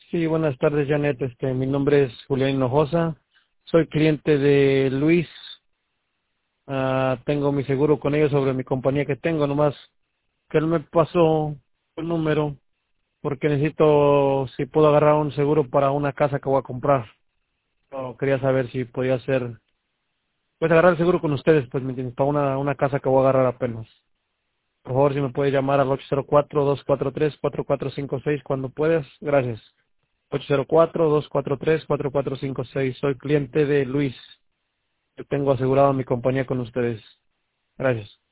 Sí, buenas tardes, Janet. Mi nombre es Julián Hinojosa. Soy cliente de Luis. Tengo mi seguro con ellos sobre mi compañía que tengo, nomás que él me pasó el número porque necesito, si puedo agarrar un seguro para una casa que voy a comprar. Quería saber si podía hacer, pues agarrar el seguro con ustedes, pues me entiendes, para una casa que voy a agarrar apenas. Por favor, si me puede llamar al 804-243-4456 cuando puedas. Gracias. 804-243-4456. Soy cliente de Luis. Yo tengo asegurado mi compañía con ustedes. Gracias.